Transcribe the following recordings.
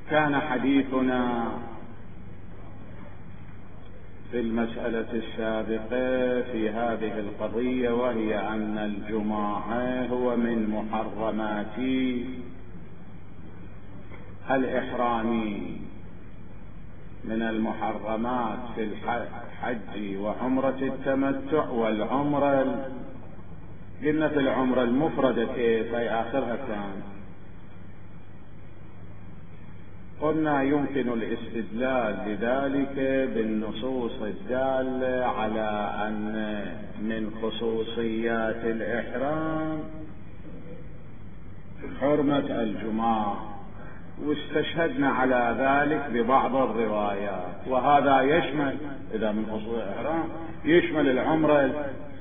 كان حديثنا في المسألة السابقة في هذه القضية، وهي أن الجماع هو من محرمات الإحرام، من المحرمات في الحج وعمرة التمتع والعمرة. قلنا في العمرة المفردة كيف أي آخرها كان، قلنا يمكن الاستدلال لذلك بالنصوص الدالة على أن من خصوصيات الإحرام حرمة الجماع، واستشهدنا على ذلك ببعض الروايات، وهذا يشمل إذا من خصوصيات الإحرام يشمل العمرة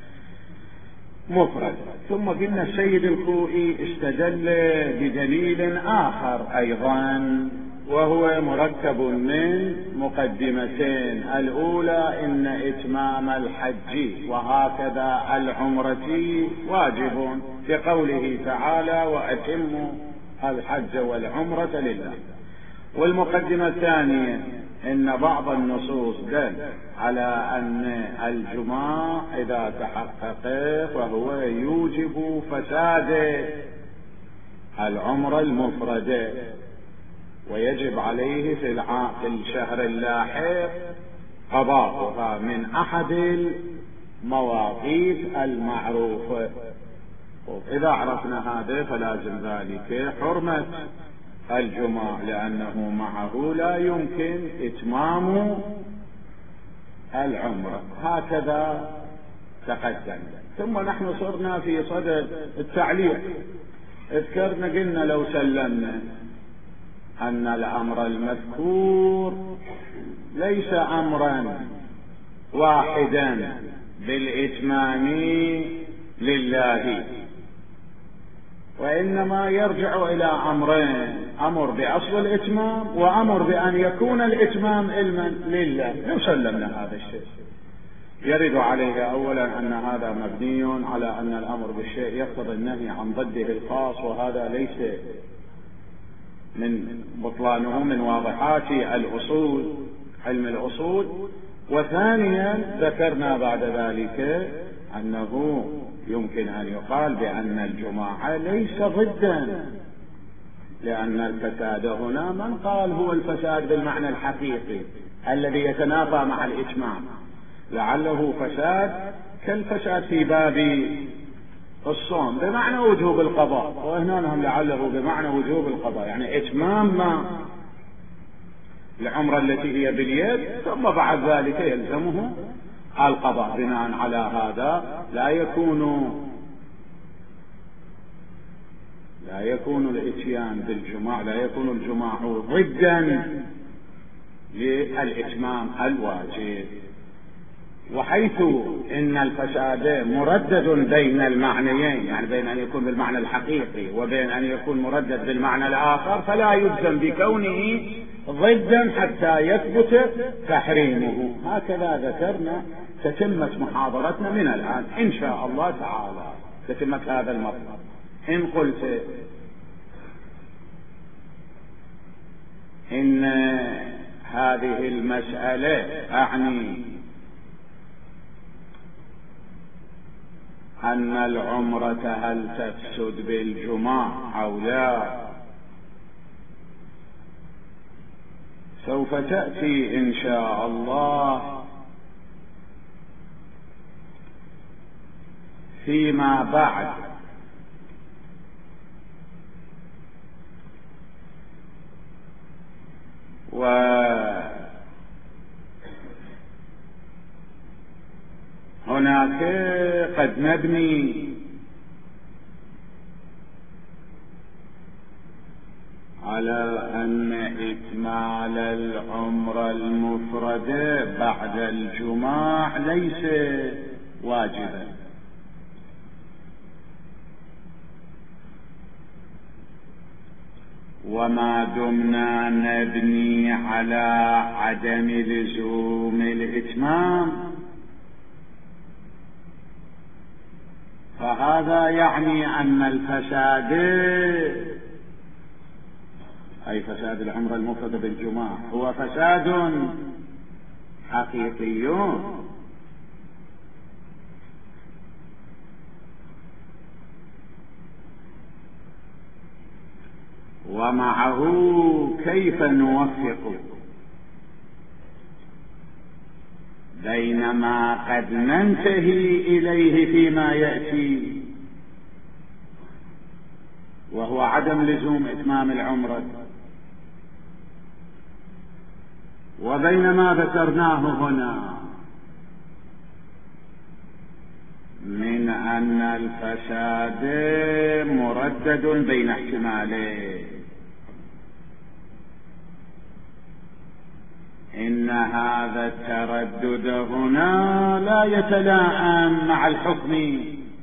مفرد. ثم قلنا السيد الخوئي استدل بدليل آخر أيضا، وهو مركب من مقدمتين. الأولى إن إتمام الحج وهكذا العمرة واجب بقوله تعالى وأتموا الحج والعمرة لله. والمقدمة الثانية إن بعض النصوص دل على أن الجماع إذا تحقق فهو يوجب فساد العمرة المفردة، ويجب عليه في الشهر اللاحق قضاؤها من أحد المواقيت المعروفة. إذا عرفنا هذا فلازم ذلك حرمة الجماع، لأنه معه لا يمكن إتمام العمرة. هكذا تقدم. ثم نحن صرنا في صدد التعليق. اذكرنا قلنا لو سلمنا أن الأمر المذكور ليس أمرا واحدا بالإتمام لله، وإنما يرجع إلى أمرين: أمر بأصل الإتمام، وأمر بأن يكون الإتمام علما لله. لو سلمنا هذا الشيء يرد عليه أولا أن هذا مبني على أن الأمر بالشيء يقتضي النهي عن ضده الخاص، وهذا ليس من بطلانه من واضحات الأصول، علم الأصول. وثانيا ذكرنا بعد ذلك أنه يمكن أن يقال بأن الجماع ليس ضدا، لأن الفساد هنا من قال هو الفساد بالمعنى الحقيقي الذي يتنافى مع الإتمام، لعله فساد كالفساد في باب الصوم بمعنى وجوب القضاء، وهنا هم لعله بمعنى وجوب القضاء، يعني إتمام ما العمرة التي هي باليد، ثم بعد ذلك يلزمه القضاء. بناء على هذا لا يكون الاتيان بالجماع، لا يكون الجماع ضدا للإتمام الواجب. وحيث إن الفساد مردد بين المعنيين، يعني بين أن يكون بالمعنى الحقيقي وبين أن يكون مردد بالمعنى الآخر، فلا يلزم بكونه ضدا حتى يثبت تحريمه. هكذا ذكرنا تتمة محاضرتنا من الآن إن شاء الله تعالى، تتمة هذا المطلب. إن قلت إن هذه المسألة أعني أن العمرة هل تفسد بالجماع أو لا، سوف تأتي إن شاء الله فيما بعد. وهناك قد نبني على أن إكمال العمرة المفردة بعد الجماع ليس واجبا، وما دمنا نبني على عدم لزوم الإتمام فهذا يعني أن الفساد أي فساد العمرة المفردة بالجماع هو فساد حقيقي، ومعه كيف نوفق بين ما قد ننتهي إليه فيما يأتي وهو عدم لزوم إتمام العمرة، وبين ما ذكرناه هنا من أن الفساد مردد بين احتمالين. إن هذا التردد هنا لا يتلائم مع الحكم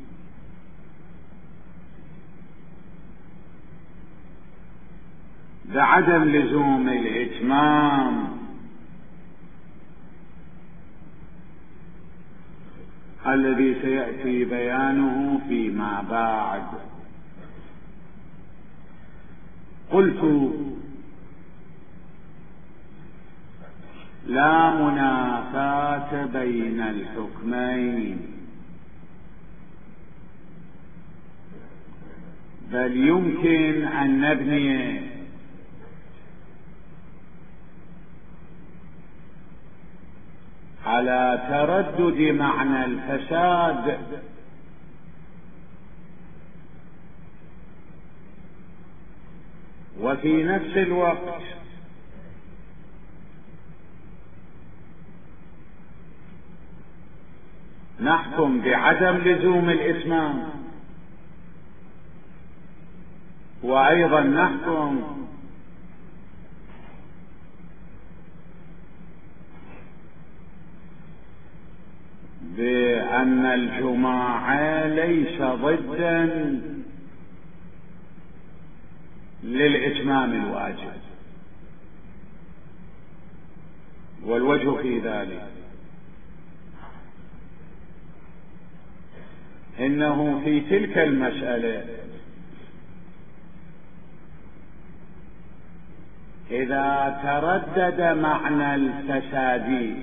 بعدم لزوم الإتمام الذي سيأتي بيانه فيما بعد. قلت لا منافاة بين الحكمين، بل يمكن أن نبني على تردد معنى الفساد وفي نفس الوقت نحكم بعدم لزوم الإتمام، وأيضا نحكم بأن الجماع ليس ضدا للإتمام الواجب. والوجه في ذلك إنه في تلك المسألة إذا تردد معنى الفساد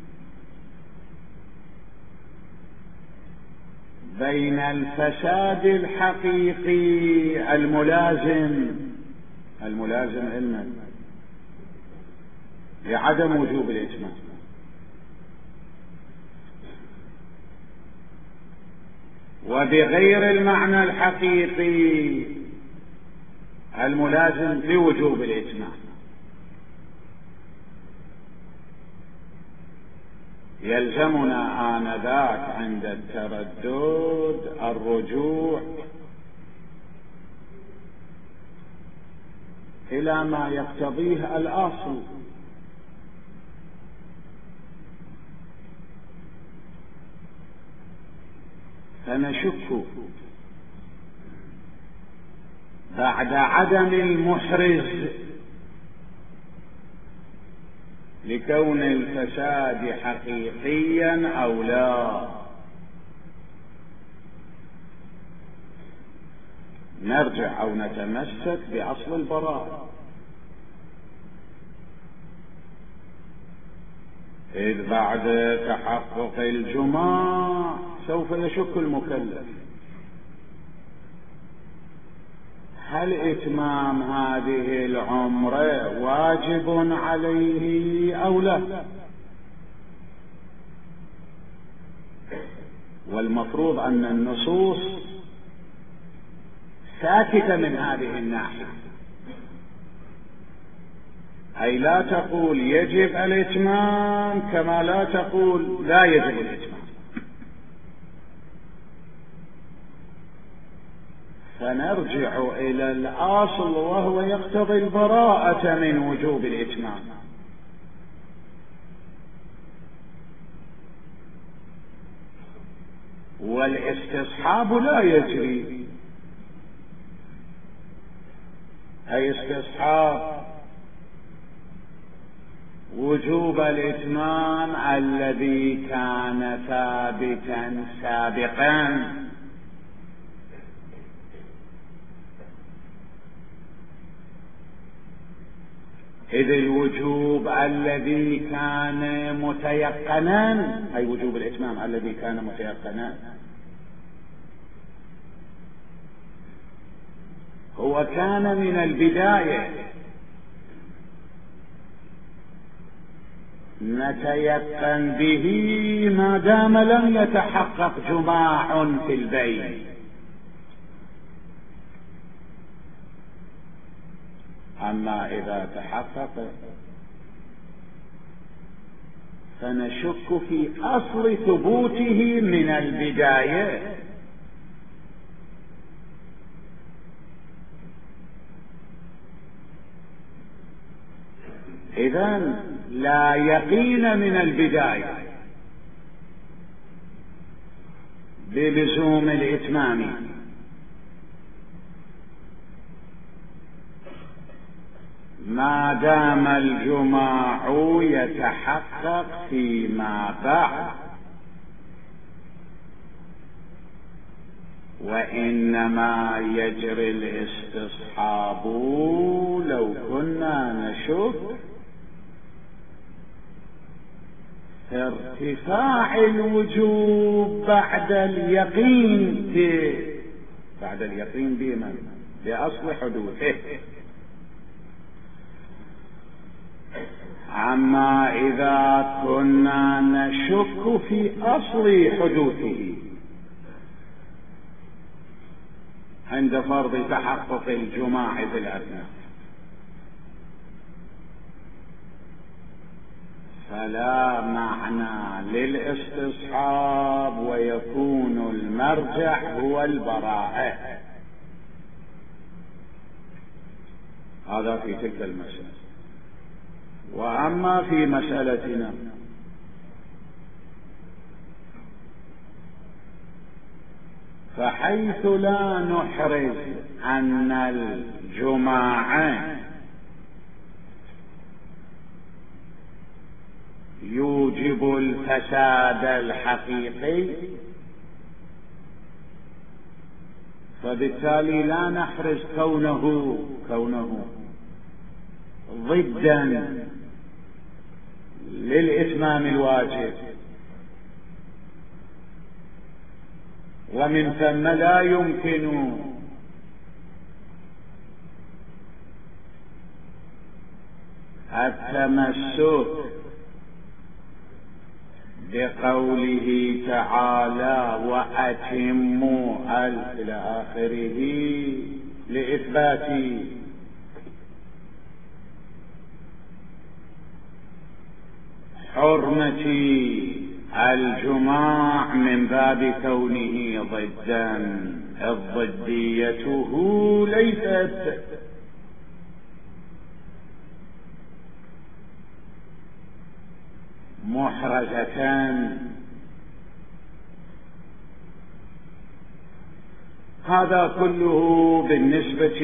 بين الفساد الحقيقي الملازم علما لعدم وجوب الإتمام وبغير المعنى الحقيقي الملازم لوجوب الإتمام، يلزمنا آنذاك عند التردد الرجوع إلى ما يقتضيه الأصل، فنشك بعد عدم المحرز لكون الفساد حقيقيا أو لا، نرجع أو نتمسك بأصل البراءة، إذ بعد تحقق الجماع سوف يشك المكلف هل إتمام هذه العمرة واجب عليه أو لا، والمفروض أن النصوص ساكتة من هذه الناحية، أي لا تقول يجب الإتمام كما لا تقول لا يجب الإتمام، فنرجع إلى الأصل وهو يقتضي البراءة من وجوب الإتمام، والاستصحاب لا يجري، أي استصحاب وجوب الإتمام الذي كان ثابتا سابقا، إذ الوجوب الذي كان متيقنا، أي وجوب الإتمام الذي كان متيقنا، هو كان من البداية نتيقن به ما دام لم يتحقق جماع في البين. أما إذا تحقق فنشك في أصل ثبوته من البداية. إذن لا يقين من البداية بلزوم الإتمام، ما دام الجماع يتحقق فيما بعد، وإنما يجري الاستصحاب لو كنا نشك في ارتفاع الوجوب بعد اليقين بمن؟ بأصل حدوثه. أما إذا كنا نشك في أصل حدوثه عند فرض تحقق الجماع في الأثناء، فلا معنى للاستصحاب، ويكون المرجع هو البراءة. هذا في تلك المسألة. وأما في مسألتنا فحيث لا نحرز أن الجماع يوجب الفساد الحقيقي، فبالتالي لا نحرز كونه ضدا للإتمام الواجب، ومن ثم لا يمكن التمسك بقوله تعالى وأتموا إلى آخره لإثبات حرمة الجماع من باب كونه ضدا. الضديته ليست محرزة. هذا كله بالنسبة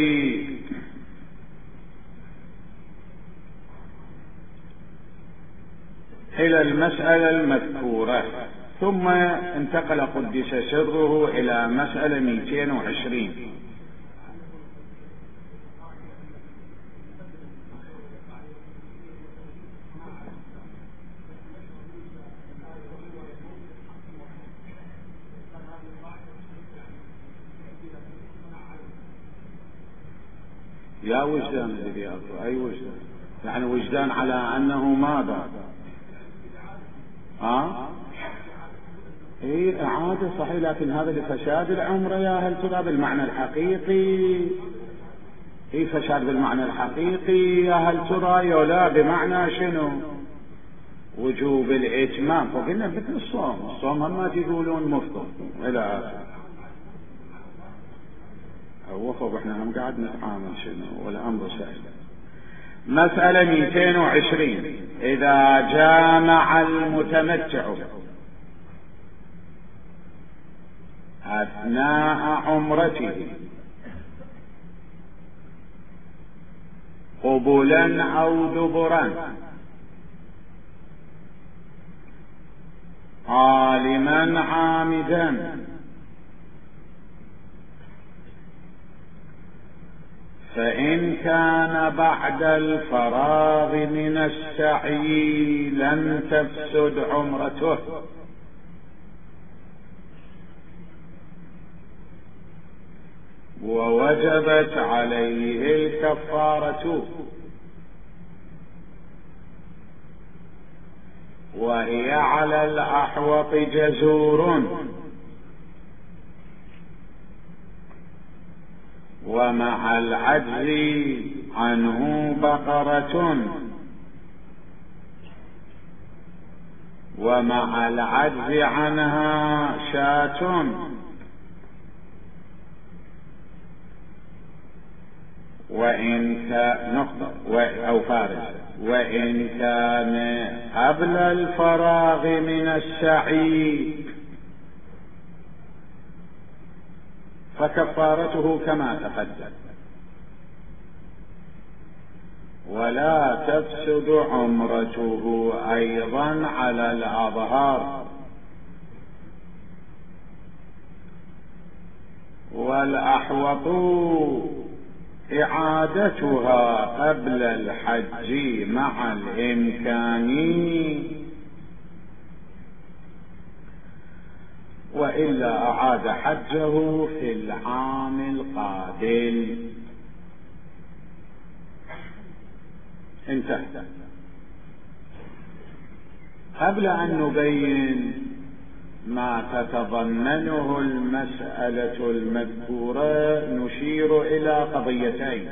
إلى المسألة المذكورة. ثم انتقل قدس سره إلى مسألة 220. يا وجدان الذي أقول أي وجدان؟ يعني وجدان على أنه ماذا؟ إيه إعادة صحيح، لكن هذا لفساد العمر يا هل ترى بالمعنى الحقيقي؟ إيه فساد بالمعنى الحقيقي يا هل ترى يولا بمعنى شنو؟ وجوب الإتمام. فقلنا مثل الصوم هم ما تقولون مفطر إلى آخر. وقف احنا هم قاعد نتعامل شنو والأمر سهل. مسألة 220. إذا جامع المتمتع أثناء عمرته قبلا أو دبرا عالما عامدا فإن كان بعد الفراغ من السعي لم تفسد عمرته، ووجبت عليه الكفارة، وهي على الأحوط جزور، ومع العجز عنه بقرة، ومع العجز عنها شاة، وإن كان أو فارس، وإن كان قبل الفراغ من السعي فكفارته كما تقدم، ولا تفسد عمرته أيضا على الأظهار. والأحوط إعادتها قبل الحج مع الإمكان، وإلا أعاد حجه في العام القادم. انتهى. قبل أن نبين ما تتضمنه المسألة المذكورة نشير إلى قضيتين.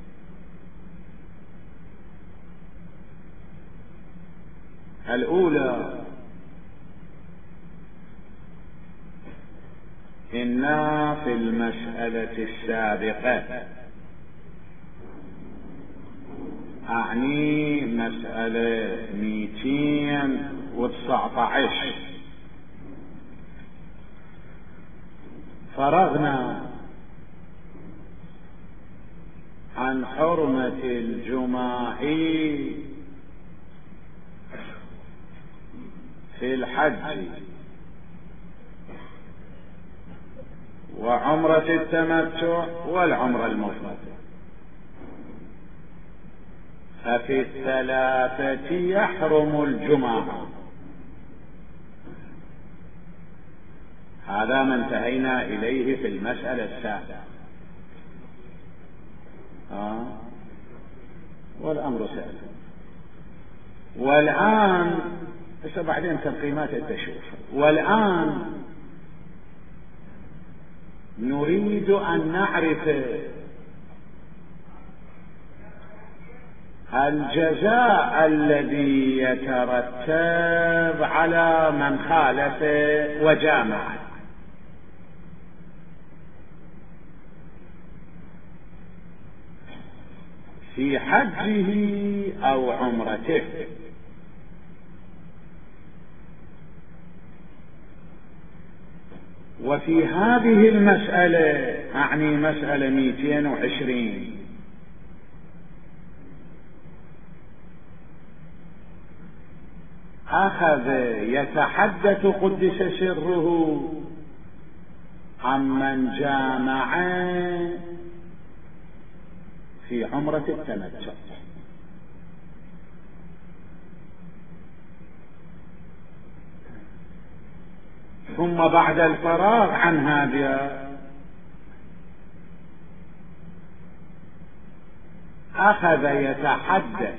الأولى: إنا في المسألة السابقة، أعني مسألة 219، فرغنا عن حرمة الجماع في الحج وعمرة التمتع والعمرة المفردة، ففي الثلاثة يحرم الجماع. هذا ما انتهينا إليه في المسألة السابقة، والأمر سهل. والآن بس بعدين تقييمات التشوف. والآن نريد أن نعرف الجزاء الذي يترتب على من خالف وجامع في حجه أو عمرته. وفي هذه المسألة، أعني مسألة 220، أخذ يتحدث قدس سره عمن جامع في عمرة التمتع، ثم بعد الفراغ عن هذا أخذ يتحدث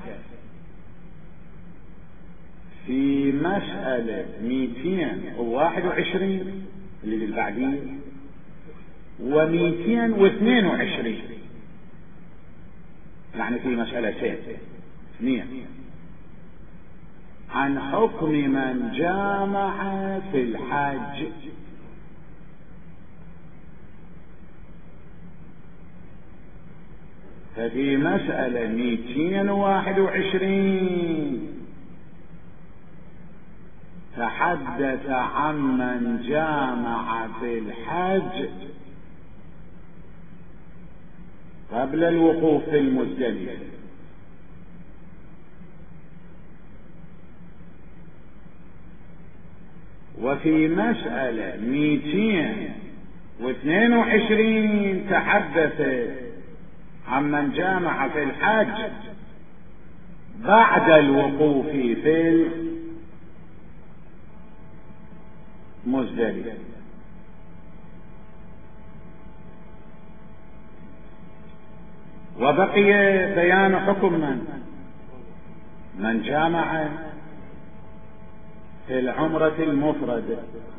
في مسألة 221 اللي بالبعدية و222، يعني في مسألتين اثنين، عن حكم من جامع في الحج. ففي مسألة 221 تحدث عمن جامع في الحج قبل الوقوف في المزدلفة، وفي مسألة 222 تحدث عمن جامع في الحج بعد الوقوف في المزدلفة. وبقي بيان حكم من جامع في العمرة المفردة،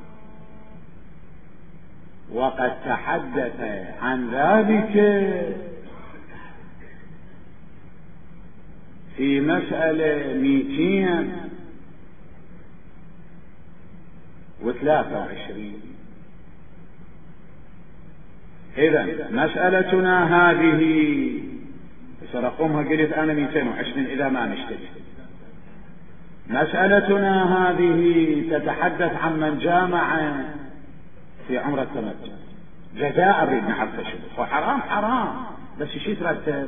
وقد تحدث عن ذلك في مسألة 223. إذا مسألتنا هذه سرقومها قلت أنا 220 إذا ما نشتري. مسألتنا هذه تتحدث عن من جامع في عمرة التمتع جزاء أريد نعرف شو وحرام بس شي ترتب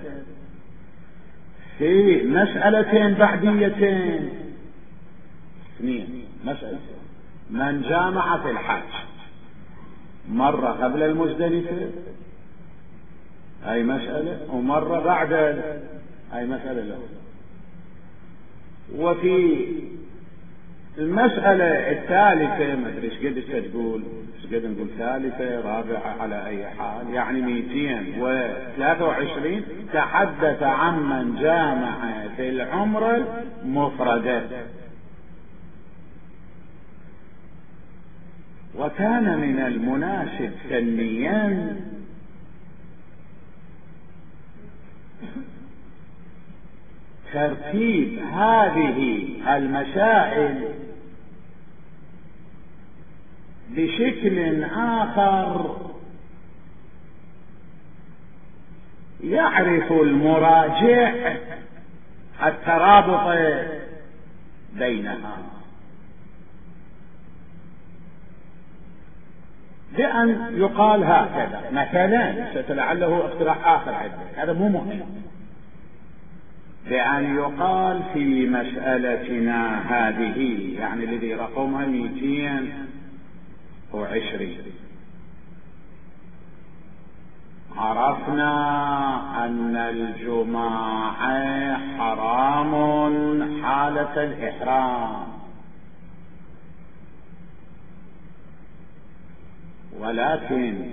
في مسألتين بعديتين. اثنين مسألة من جامع في الحج مرة قبل المزدلفة هاي مسألة، ومرة بعد هاي مسألة له. وفي المسألة الثالثة ما ادري ايش قد تقول، ايش قد نقول ثالثة رابعة على اي حال، يعني 223 تحدث عن من جامع في العمرة مفردة. وكان من المناسب فنيا ترتيب هذه المسائل بشكل آخر يعرف المراجع الترابط بينها، بأن يقال هكذا مثلا، لعله اقتراح آخر عندك هذا مو مهم، بأن يقال في مسألتنا هذه يعني الذي رقمها 220 عرفنا أن الجماع حرام حالة الإحرام، ولكن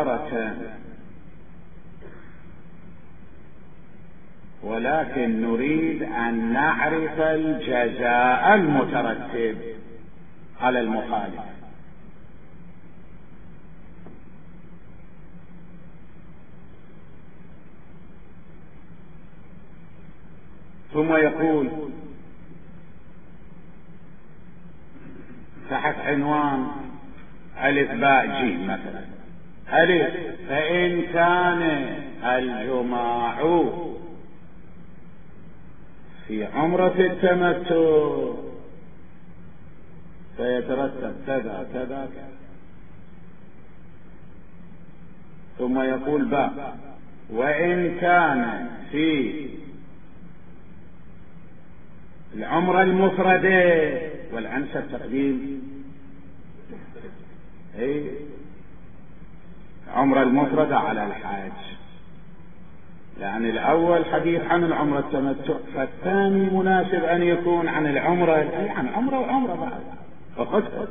نريد أن نعرف الجزاء المترتب على المخالف. ثم يقول تحت عنوان ألف باء جيم مثلا، ألف فإن كان الجماع في عمرة التمتع فيترتب كذا كذا كذا. ثم يقول باء وإن كان في العمرة المفردة، والأنسب تقديم عمرة المفردة على الحاج، لأن الأول حديث عن العمرة التمتع، فالثاني مناسب أن يكون عن العمرة، عن عمرة وعمرة بعد وقد.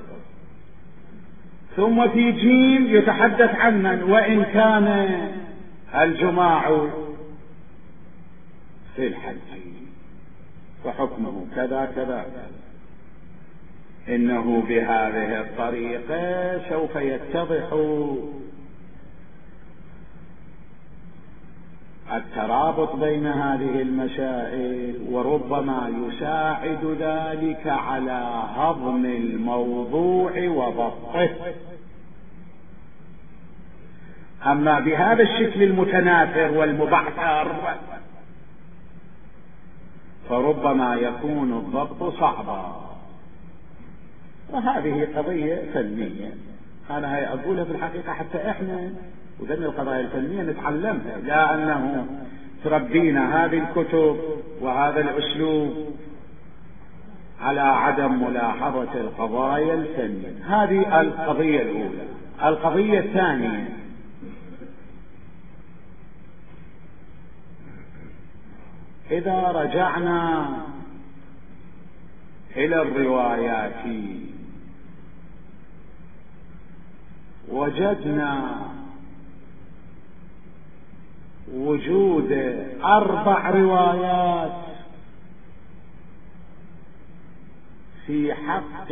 ثم في جيم يتحدث عن من وإن كان الجماع في الحج فحكمه كذا كذا. إنه بهذه الطريقة سوف يتضح الترابط بين هذه المسائل، وربما يساعد ذلك على هضم الموضوع وضبطه. أما بهذا الشكل المتناثر والمبعثر فربما يكون الضبط صعبا، وهذه قضية فنية. أنا هي أقولها في الحقيقة حتى إحنا وذن القضايا الفنية نتعلمها، لا أنه تربينا هذه الكتب وهذا الأسلوب على عدم ملاحظة القضايا الفنية. هذه القضية الأولى. القضية الثانية إذا رجعنا إلى الروايات وجدنا وجود 4 روايات في حق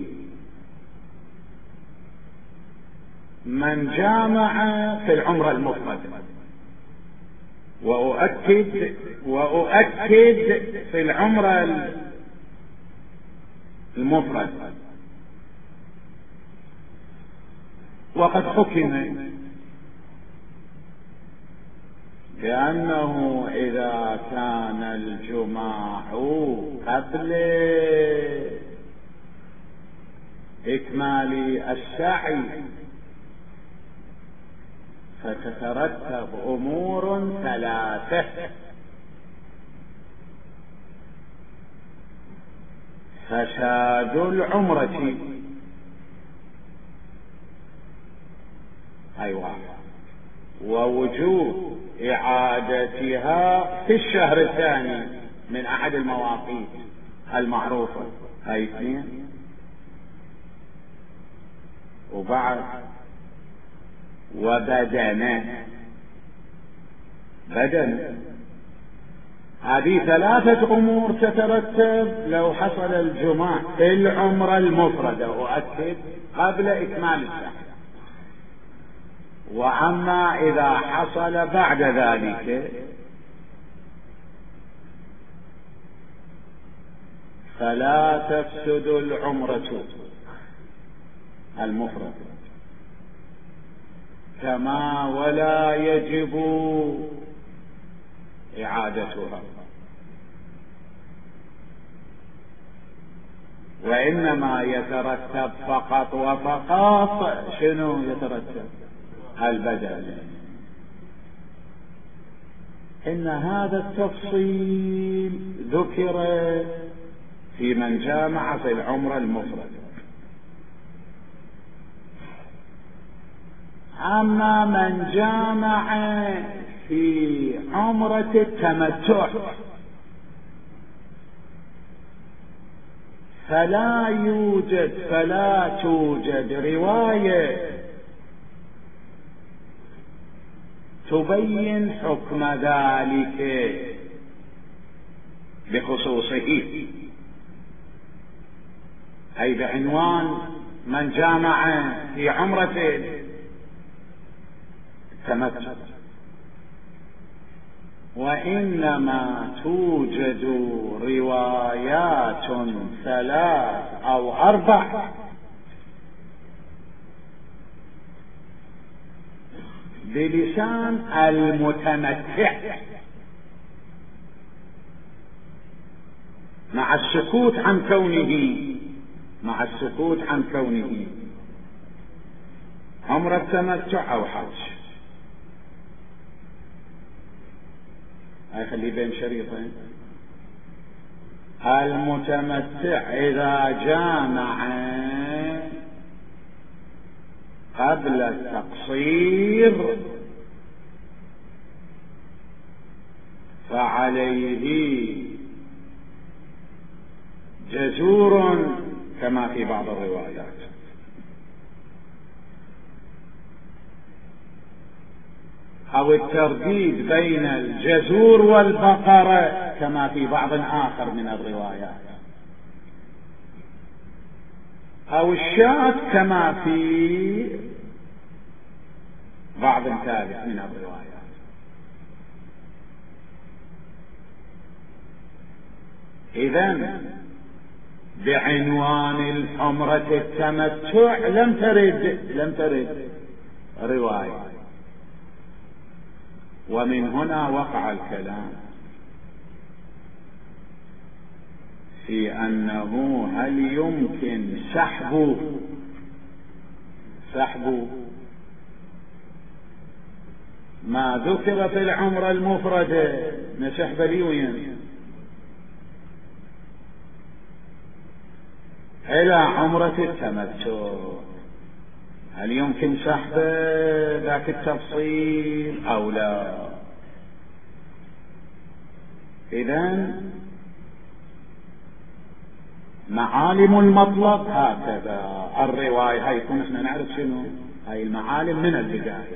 من جامع في العمرة المفردة، وأؤكد في العمرة المفردة. وقد حكم بأنه إذا كان الجماع قبل إكمال السعي فتترتب أمور 3: فساد العمرة، ووجوب إعادتها في الشهر الثاني من أحد المواقيت المعروفة، هاي 2. وبعد وبدن، هذه 3 أمور تترتب لو حصل الجماع في العمرة المفردة، وأكد قبل إكمال السعي. وأما إذا حصل بعد ذلك فلا تفسد العمرة المفردة كما ولا يجب إعادتها، وإنما يترتب فقط وفقط شنو يترتب؟ البدل. إن هذا التفصيل ذكر في من جامع في العمرة المفردة. أما من جامع في عمرة التمتع فلا توجد رواية تبين حكم ذلك بخصوصه، أي بعنوان من جامع في عمرة التمتع، وإنما توجد روايات 3 أو 4 بلسان المتمتع مع السكوت عن كونه عمرة تمتع أو حج. هاي خلي بين شريطين. المتمتع إذا جامع قبل التقصير فعليه جزور كما في بعض الروايات، أو الترديد بين الجزور والبقرة كما في بعض آخر من الروايات، أو الشاة كما في بعض ثالث من الروايات. إذن بعنوان العمرة التمتع لم ترد رواية، ومن هنا وقع الكلام في أنه هل يمكن سحب ما ذكر في العمرة المفردة، نسحب ليوين إلى عمرة التمتع، هل يمكن سحب ذاك التفصيل أو لا؟ إذن معالم المطلب هكذا الرواية، هاي يكون احنا نعرف شنو هاي المعالم من البداية.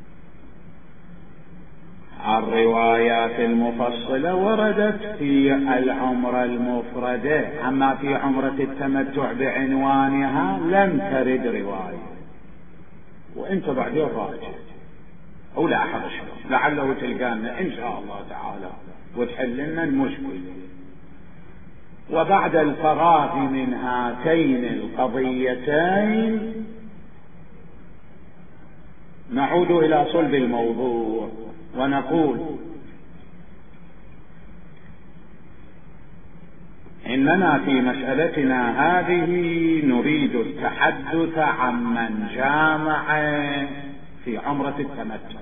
الروايات المفصلة وردت في العمرة المفردة، أما في عمرة التمتع بعنوانها لم ترد رواية. وانت بعدين راجع او لاحظ شلون لعله تلقانا ان شاء الله تعالى وتحل لنا المشكلة. وبعد الفراغ من هاتين القضيتين نعود إلى صلب الموضوع ونقول إننا في مسألتنا هذه نريد التحدث عمن جامع في عمرة التمتع،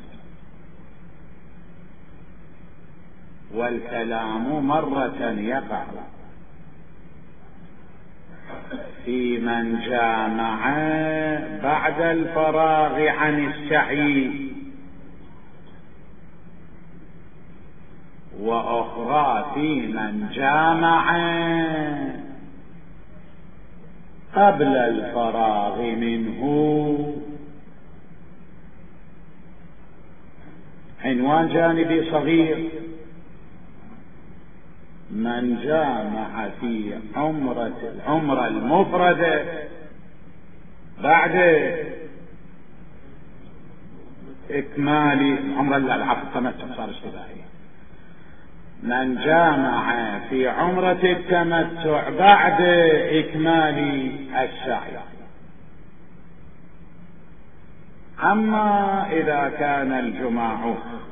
والكلام مرة يقع في من جامع بعد الفراغ عن السعي، وأخرى في من جامع قبل الفراغ منه. عنوان جانبي صغير: من جامع في العمرة المفردة بعد إكمال عمرة التمتع، صار اشتباهي. من جامع في عمرة التمتع بعد إكمال السعي. أما إذا كان الجماع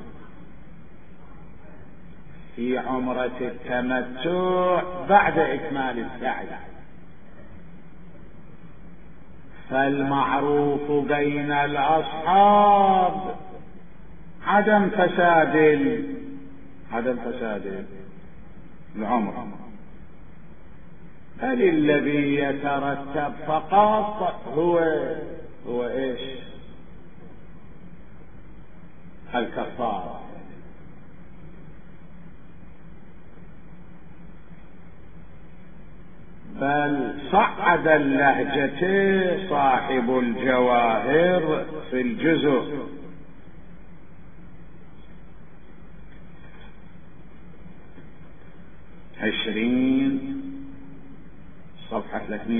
في عمرة التمتع بعد إكمال السعي فالمعروف بين الأصحاب عدم فساد العمرة، بل الذي يترتب فقط هو ايش؟ الكفارة. بل صعد اللهجة صاحب الجواهر في الجزء صفحة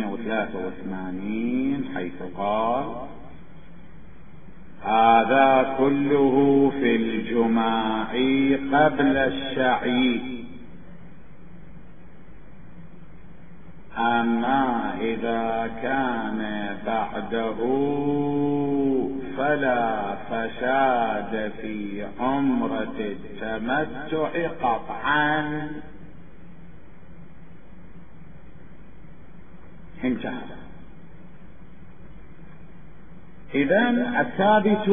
383 حيث قال: هذا كله في الجماع قبل السعي، أما إذا كان بعده فلا فساد في عمرة التمتع قطعا. انتهى. إذن الثابت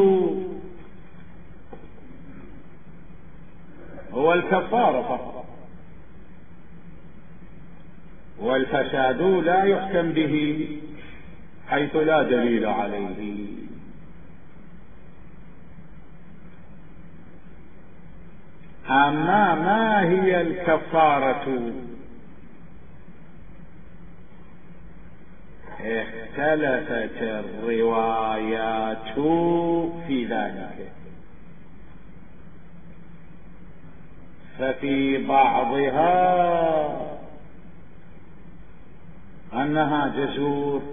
هو الكفارة فقط، والفساد لا يحكم به حيث لا دليل عليه. أما ما هي الكفارة؟ اختلفت الروايات في ذلك، ففي بعضها أنها جزور،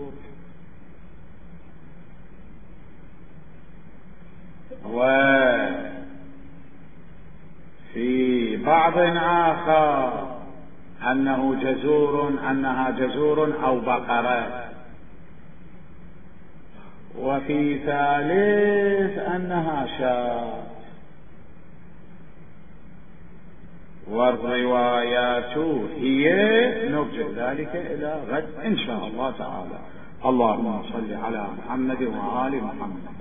وفي بعض آخر أنها جزور أو بقرة، وفي ثالث أنها شاة. والروايات هي نرجع ذلك إلى غد إن شاء الله تعالى. اللهم صل على محمد وآل محمد.